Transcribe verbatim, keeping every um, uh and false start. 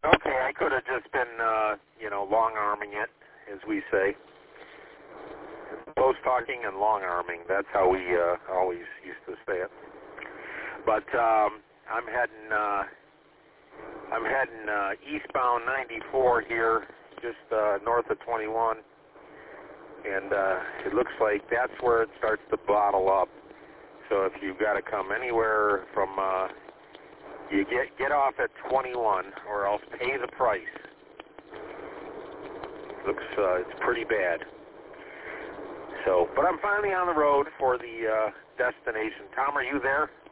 Okay, I could have just been, uh, you know, long-arming it, as we say. Close talking and long-arming. That's how we uh, always used to say it. But um, I'm heading, uh, I'm heading uh, eastbound ninety-four here, just uh, north of twenty-one, and uh, it looks like that's where it starts to bottle up. So if you've got to come anywhere from, uh, you get get off at twenty-one, or else pay the price. Looks, uh, it's pretty bad. So, but I'm finally on the road for the uh, destination. Tom, are you there?